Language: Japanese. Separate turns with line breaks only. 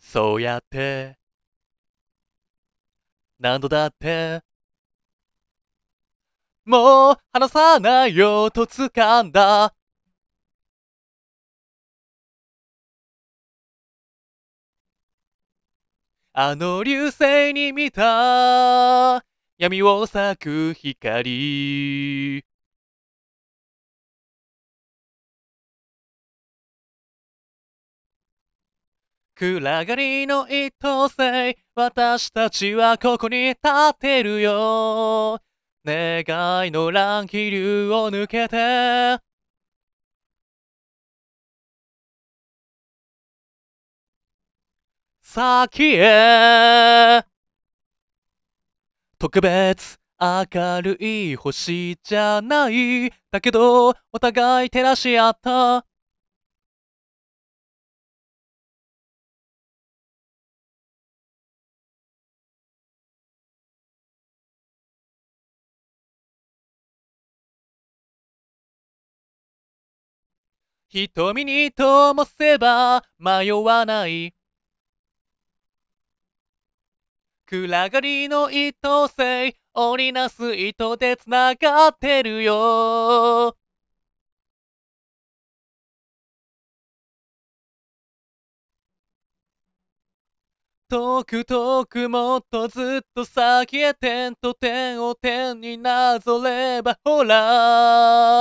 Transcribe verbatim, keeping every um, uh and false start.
そうやって何度だってもう離さないよと掴んだ。あの流星に見た闇を咲く光。暗がりの一等星、私たちはここに立ってるよ。願いの乱気流を抜けて先へ。特別明るい星じゃない。だけどお互い照らし合った。瞳に灯せば迷わない。暗がりの一等星、織りなす糸で繋がってるよ。遠く遠くもっとずっと先へ点と点を点になぞればほら